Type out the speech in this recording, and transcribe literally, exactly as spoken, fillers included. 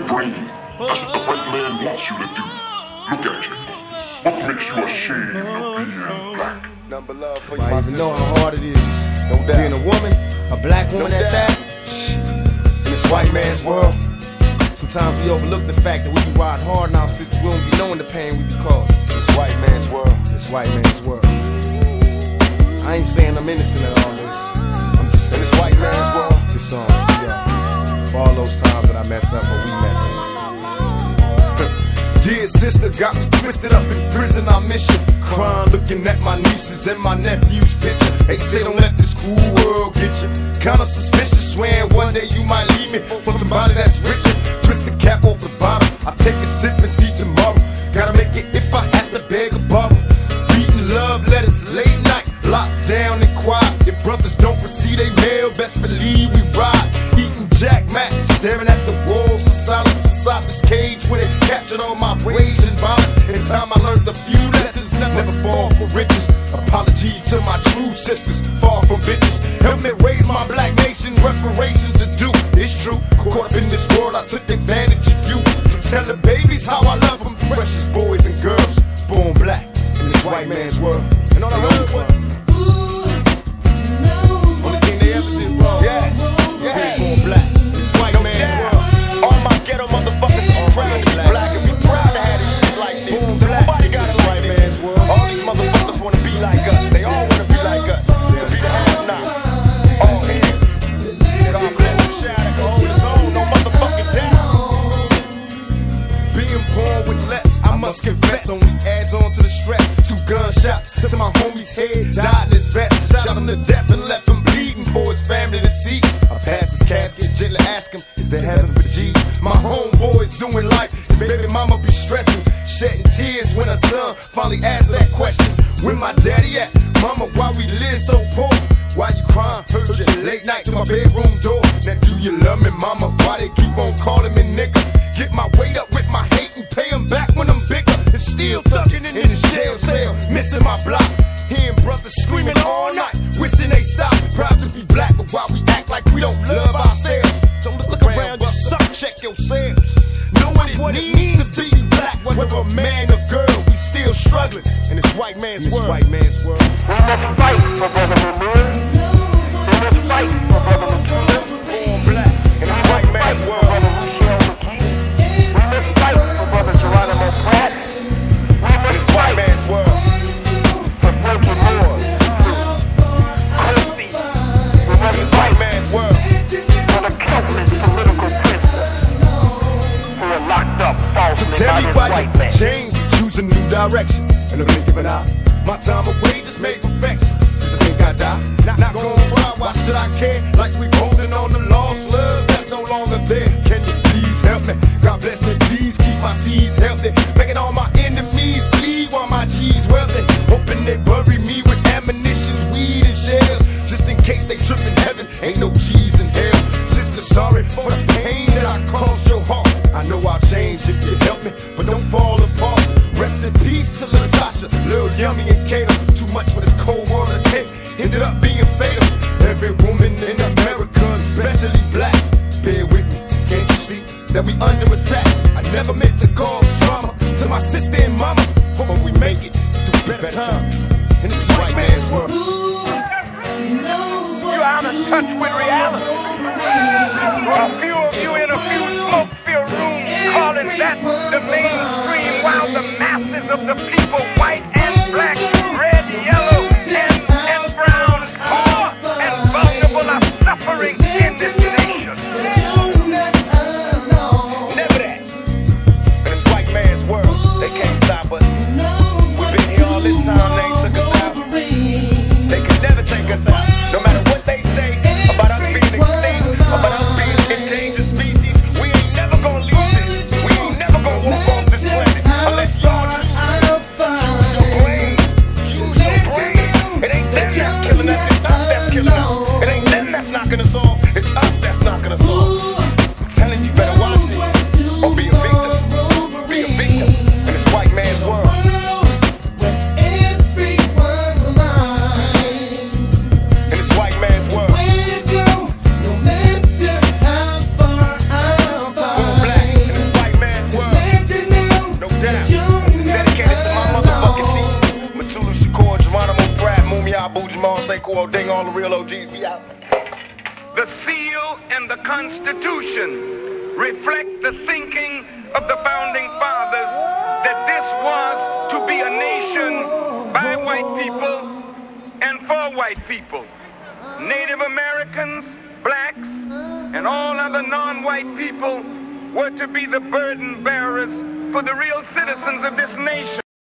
brain. That's what the white man wants you to do. Look at you. What makes you ashamed of being black? Number love for you, I my even know sister. how hard it is. No doubt. Being a woman, a black woman No at doubt. that. Shit. In this white man's world, sometimes we overlook the fact that we be riding hard now since we don't be knowing the pain we be causing. This white man's world. This white man's world. I ain't saying I'm innocent of all this. I'm just In saying this white man's world. this song is to y'all. For all those times that I mess up or we mess up. Dear sister, got me twisted up in prison, I miss you. Crying, looking at my nieces and my nephew's picture. They say don't let this cruel world get you. Kinda suspicious, swearing one day you might leave me for somebody that's richer. Twist the cap off the bottom, I take a sip and see tomorrow. Gotta make it if I have to beg a bottle. Reading love letters late night, locked down and quiet. If brothers don't receive they mail, best believe we ride. Eating Jack Mac, staring at the walls of silence inside this cage where they captured all my rage and violence. In time I learned a few lessons, never fall for riches. Apologies to my true sisters, far from bitches. Help me raise my black nation, reparations to do. It's true, caught up in this world, I took advantage of you. So tell the babies how I love them, precious boys and girls, born black in this white man's world. And all I heard was only thing they ever did wrong. Yeah, yeah. Born black in this white No man's doubt. world. All my ghetto motherfuckers are proud to be black and be proud to have this shit like this. Born black. Nobody got it This like white this. man's world. All these motherfuckers wanna be like us. They all wanna be like us. To be the have-nots. All here. Get our blessed shadow, hold his own, no motherfucking doubt. Being born with less, I must confess, only adds on to the stress. Two gunshots to my homie's head, died in his vest. Shot him to death and left him bleeding for his family to see. I pass his casket, gently ask him, is there heaven for G? My homeboy's doing life, his baby mama be stressing, shedding tears when her son finally asked that question. Where my daddy at? Mama, why we live so poor? Why you crying? Heard you late night to my bedroom door. Now do you love me, mama? Why they keep on calling me nigga? Get my weight up with my hate and pay them back when I'm bigger. And still thugging in this jail cell, missing my block. Hearing brothers screaming all night, wishing they stop. Proud to be black, but why we act like we don't love ourselves? Don't look around, but suck, check yourselves. Know what it means to be black, whether a man or girl, we still struggling in this white man's world. White man's world. We must fight for Brother Lemire. We must fight for Brother Latula. Born black in this white Fight man's for world. Brother Luciano McKee. We must fight for Brother Geronimo Pratt. We In must this white fight man's world. for Frankie Moore, Zulu, Kofi. We In must this fight white man's world. for the countless political prisoners who are locked up falsely Tell by me this why white you man. change and choose a new direction. And I've been giving out my time away just made perfection. Cause I think I die, not, not gonna fly, why should I care? Like we holding on to lost love that's no longer there. Can you please help me? God bless me, please keep my seeds healthy. Making all my enemies bleed while my G's wealthy. Hoping they bury me with ammunitions, weed and shells. Just in case they trip in heaven, ain't no G's in hell. Sister, sorry for the pain that I caused your heart. I know I'll change if you help me, but don't fall apart. Rest in peace to Lil Tasha, Lil Yummy and Kato. Too much for this cold world to take, ended up being fatal. Every woman in America, especially black, bear with me, can't you see that we under attack? I never meant to cause drama to my sister and mama, but we make it through better times in this white man's world. You're out of touch with reality. A few of you in a few smoke-filled rooms calling that the mainstream, while the masses of the people, white and black, red, yellow, and, and brown, poor and vulnerable, are suffering in this nation. Never that. In this white man's world, they can't stop us. We've been here all this time, they ain't took us out. They can never take us out. No matter what they say about us being extinct, about us being endangered species, we ain't never gonna leave this. We ain't never gonna walk off this planet unless y'all choose to choose your Quavo, Ding, all the real O Gs, we out. The seal and the Constitution reflect the thinking of the founding fathers that this was to be a nation by white people and for white people. Native Americans, blacks, and all other non-white people were to be the burden bearers for the real citizens of this nation.